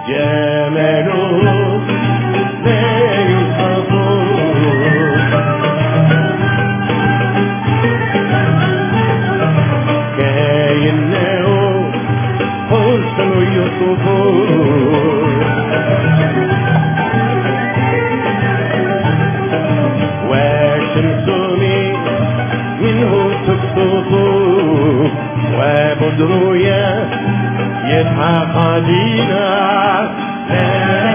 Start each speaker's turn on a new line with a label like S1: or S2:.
S1: جماله لا يوصف كأنه حسن يوسف والشمس منه تسقط وبدر يضحك علينا